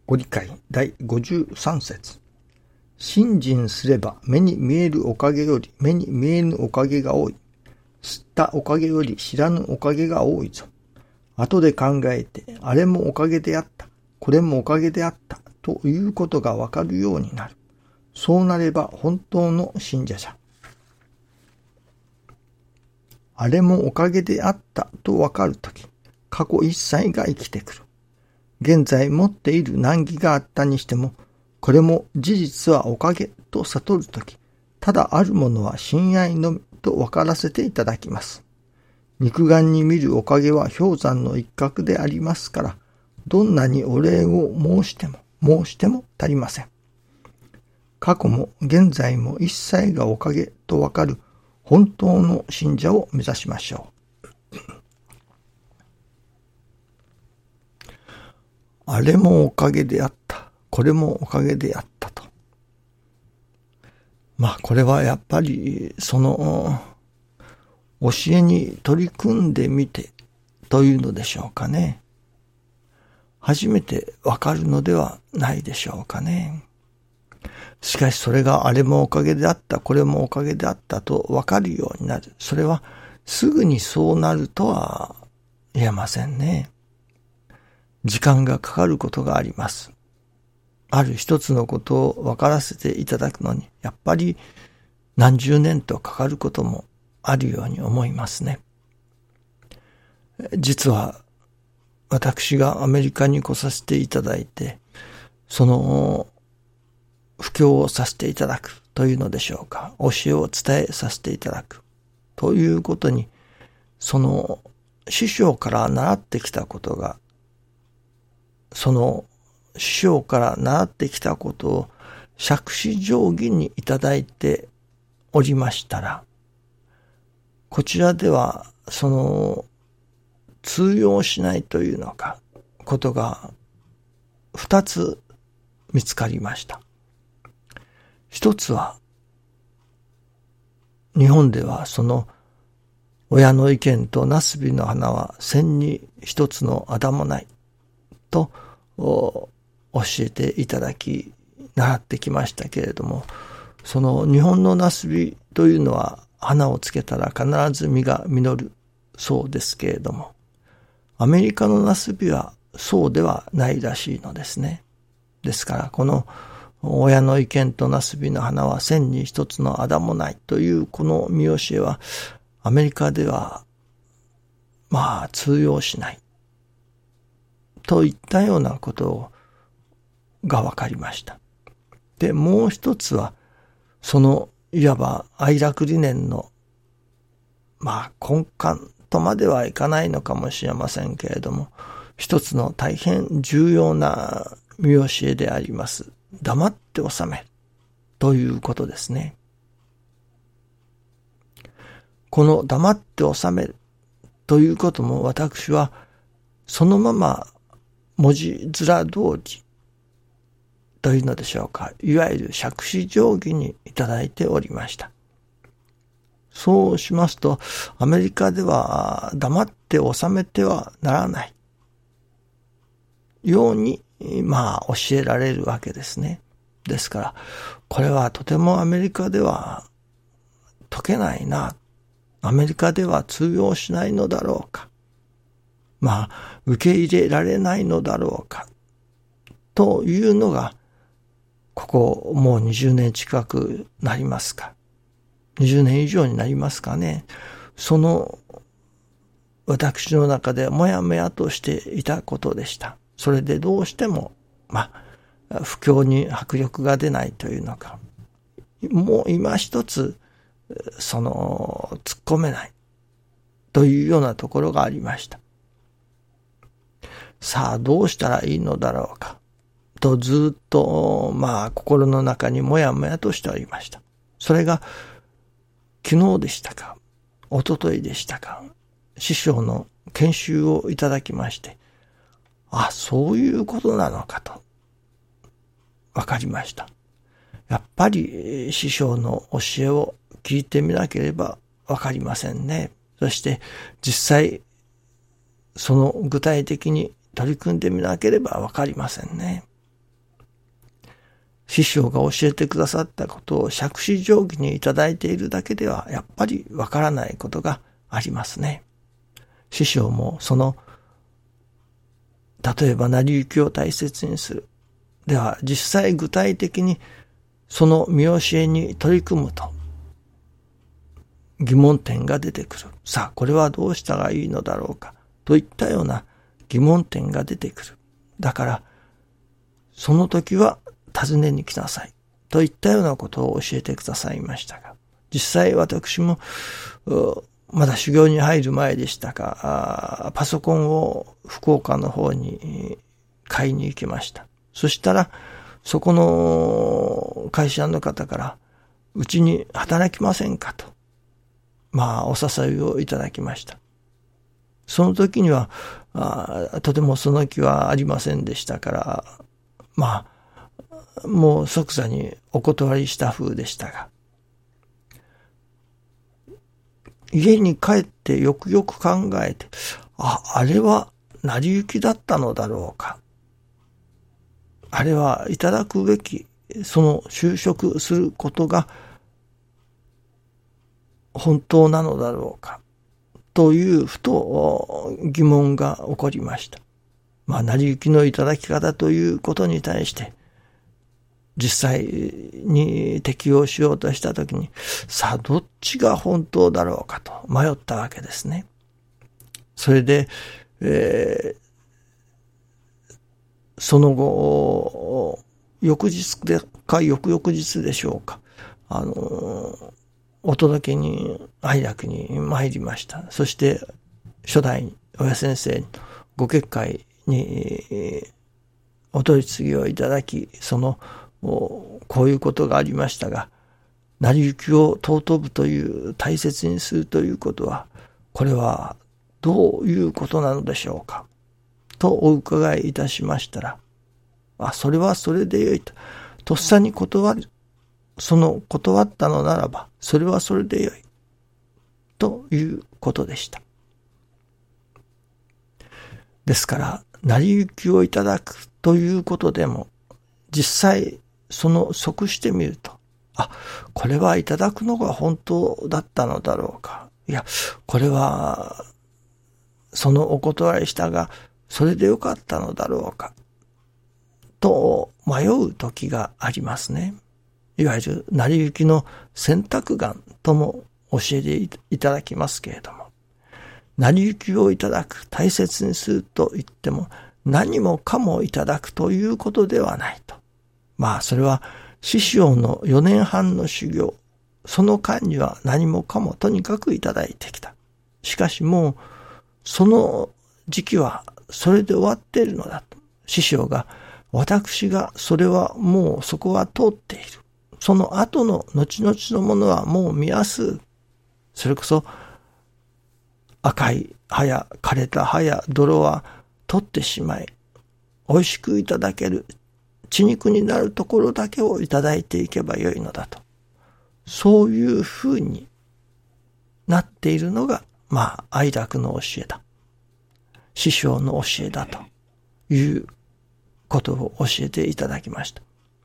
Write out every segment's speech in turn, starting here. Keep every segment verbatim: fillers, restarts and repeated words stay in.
ご理解だいごじゅうさん節。信心すれば目に見えるおかげより目に見えぬおかげが多い。知ったおかげより知らぬおかげが多いぞ。後で考えて、あれもおかげであった、これもおかげであったということがわかるようになる。そうなれば本当の信者じゃ。あれもおかげであったとわかるとき、過去一切が生きてくる。現在持っている難儀があったにしても、これも事実はおかげと悟るとき、ただあるものは親愛のみと分からせていただきます。肉眼に見るおかげは氷山の一角でありますから、どんなにお礼を申しても申しても足りません。過去も現在も一切がおかげと分かる本当の信者を目指しましょう。あれもおかげであった、これもおかげであったと。まあこれはやっぱりその教えに取り組んでみてというのでしょうかね。初めてわかるのではないでしょうかね。しかしそれがあれもおかげであった、これもおかげであったとわかるようになる。それはすぐにそうなるとは言えませんね。時間がかかることがあります。ある一つのことを分からせていただくのに、やっぱり何十年とかかることもあるように思いますね。実は私がアメリカに来させていただいて、その布教をさせていただくというのでしょうか、教えを伝えさせていただくということに、その師匠から習ってきたことが、その師匠から習ってきたことを杓子定規にいただいておりましたら、こちらではその通用しないというのか、ことが二つ見つかりました。一つは、日本ではその親の意見となすびの花は千に一つのあだもないと教えていただき習ってきましたけれども、その日本のなすびというのは花をつけたら必ず実が実るそうですけれども、アメリカのなすびはそうではないらしいのですね。ですからこの親の意見となすびの花は千に一つのあだもないというこの見教えはアメリカではまあ通用しないといったようなことが分かりました。で、もう一つはそのいわば愛楽理念のまあ根幹とまではいかないのかもしれませんけれども、一つの大変重要な見教えであります黙って収めるということですね。この黙って収めるということも私はそのまま文字面通りというのでしょうか、いわゆる杓子定規にいただいておりました。そうしますとアメリカでは黙って収めてはならないようにまあ教えられるわけですね。ですからこれはとてもアメリカでは解けないな、アメリカでは通用しないのだろうか、まあ受け入れられないのだろうかというのが、ここもうにじゅうねん近くなりますか、にじゅうねん以上になりますかね、その私の中でもやもやとしていたことでした。それでどうしてもまあ布教に迫力が出ないというのか、もう今一つその突っ込めないというようなところがありました。さあどうしたらいいのだろうかとずっとまあ心の中にもやもやとしておりました。それが昨日でしたか一昨日でしたか、師匠の研修をいただきまして、あ、そういうことなのかとわかりました。やっぱり師匠の教えを聞いてみなければわかりませんね。そして実際その具体的に取り組んでみなければわかりませんね。 師匠が教えてくださったことを杓子定規にいただいているだけではやっぱりわからないことがありますね。師匠もその、例えば成り行きを大切にする。では実際具体的にその見教えに取り組むと疑問点が出てくる。さあ、これはどうしたらいいのだろうかといったような疑問点が出てくる。だからその時は尋ねに来なさいといったようなことを教えてくださいましたが、実際私もまだ修行に入る前でしたが、パソコンを福岡の方に買いに行きました。そしたらそこの会社の方からうちに働きませんかと、まあお誘いをいただきました。その時にはあとてもその気はありませんでしたから、まあもう即座にお断りした風でしたが、家に帰ってよくよく考えて、あ、あれは成り行きだったのだろうか。あれはいただくべき、その就職することが本当なのだろうか。というふと疑問が起こりました。まあ、成り行きのいただき方ということに対して、実際に適用しようとしたときに、さあどっちが本当だろうかと迷ったわけですね。それで、えー、その後、翌日でか翌々日でしょうか、あの、お届けに愛楽に参りました。そして初代親先生ご結界にお取り次ぎをいただき、そのこういうことがありましたが、成り行きを尊ぶという大切にするということは、これはどういうことなのでしょうかとお伺いいたしましたら、あ、それはそれでよいと、とっさに断る、その断ったのならばそれはそれでよいということでした。ですから成り行きをいただくということでも、実際その即してみると、あ、これはいただくのが本当だったのだろうか、いやこれはそのお断りしたがそれでよかったのだろうかと迷う時がありますね。いわゆる成り行きの選択眼とも教えていただきますけれども、成り行きをいただく、大切にすると言っても何もかもいただくということではないと。まあそれは師匠のよねんはんの修行、その間には何もかもとにかくいただいてきた。しかしもうその時期はそれで終わっているのだと。師匠が、私がそれはもうそこは通っている。その後の後々のものはもう見やすい。それこそ赤い葉や枯れた葉や泥は取ってしまい、美味しくいただける血肉になるところだけをいただいていけばよいのだと。そういうふうになっているのが、まあ愛楽の教えだ。師匠の教えだということを教えていただきました。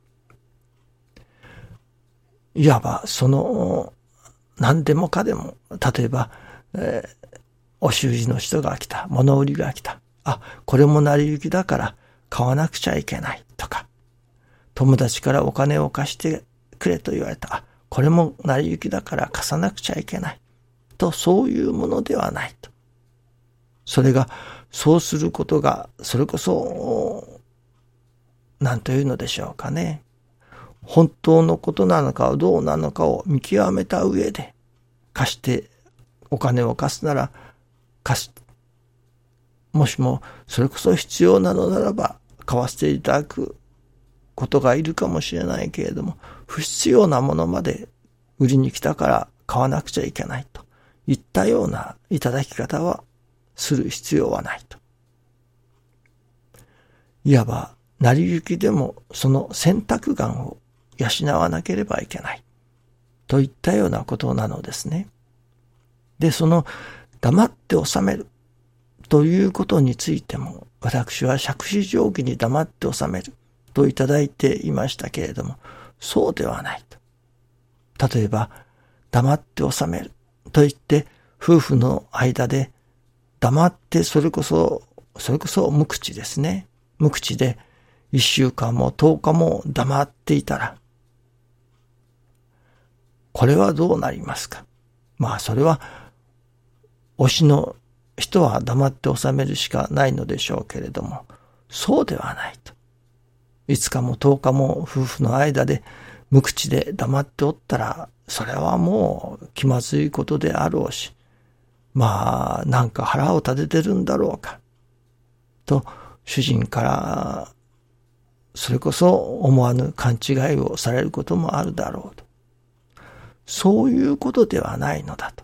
いわばその何でもかでも、例えば、えー、お習字の人が来た、物売りが来た、あ、これも成り行きだから買わなくちゃいけないとか、友達からお金を貸してくれと言われた、あ、これも成り行きだから貸さなくちゃいけないと、そういうものではないと。それがそうすることが、それこそ何というのでしょうかね、本当のことなのかどうなのかを見極めた上で、貸してお金を貸すなら貸す。もしもそれこそ必要なのならば買わせていただくことがいるかもしれないけれども、不必要なものまで売りに来たから買わなくちゃいけないといったようないただき方はする必要はないと。いわば成り行きでもその選択眼を養わなければいけないといったようなことなのですね。で、その黙って収めるということについても、私は杓子定規に黙って収めるといただいていましたけれども、そうではないと。例えば、黙って収めると言って、夫婦の間で黙ってそれこそ、それこそ無口ですね。無口で一週間も十日も黙っていたら、これはどうなりますか。まあそれは、推しの人は黙って収めるしかないのでしょうけれども、そうではないと。五日も十日も夫婦の間で無口で黙っておったら、それはもう気まずいことであろうし、まあなんか腹を立ててるんだろうか、と主人からそれこそ思わぬ勘違いをされることもあるだろうと。そういうことではないのだと。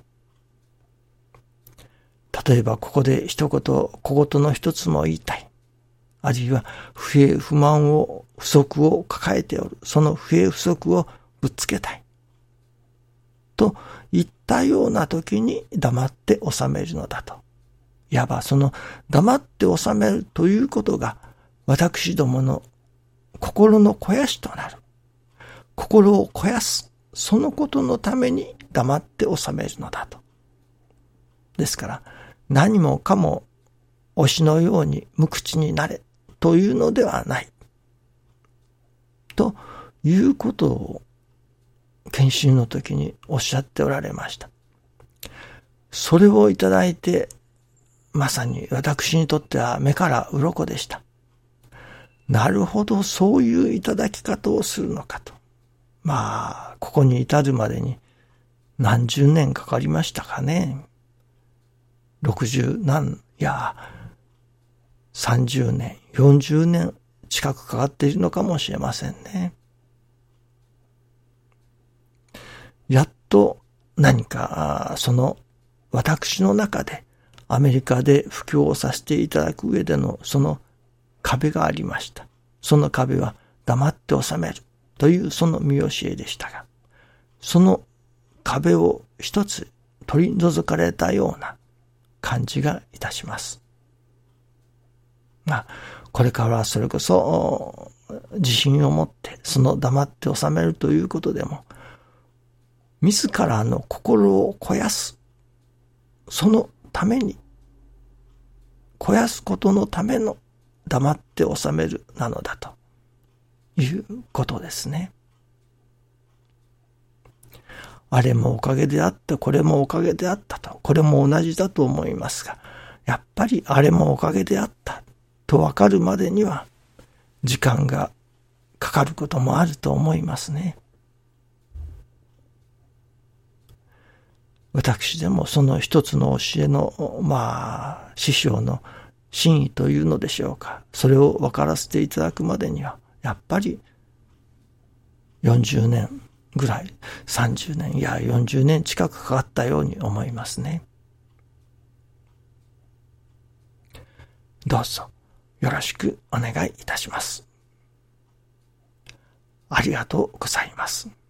例えばここで一言小言の一つも言いたい。あるいは不平不満を不足を抱えておる。その不平不足をぶっつけたい。といったような時に黙って収めるのだと。いわばその黙って収めるということが私どもの心の肥やしとなる。心を肥やす。そのことのために黙って収めるのだと。ですから何もかも推しのように無口になれというのではない。ということを研修の時におっしゃっておられました。それをいただいて、まさに私にとっては目から鱗でした。なるほど、そういういただき方をするのかと。まあ、ここに至るまでに何十年かかりましたかね。六十何、いや、三十年、四十年近くかかっているのかもしれませんね。やっと何かその私の中でアメリカで布教をさせていただく上でのその壁がありました。その壁は黙って収めるというその見教えでしたが、その壁を一つ取り除かれたような感じがいたします。まあ、これからはそれこそ自信を持ってその黙って収めるということでも、自らの心を肥やす、そのために、肥やすことのための黙って収めるなのだということですね。あれもおかげであった、これもおかげであったと、これも同じだと思いますが、やっぱりあれもおかげであったと分かるまでには時間がかかることもあると思いますね。私でもその一つの教えの、まあ、師匠の真意というのでしょうか。それを分からせていただくまでには、やっぱりよんじゅうねんぐらい、さんじゅうねん、いやよんじゅうねん近くかかったように思いますね。どうぞよろしくお願いいたします。ありがとうございます。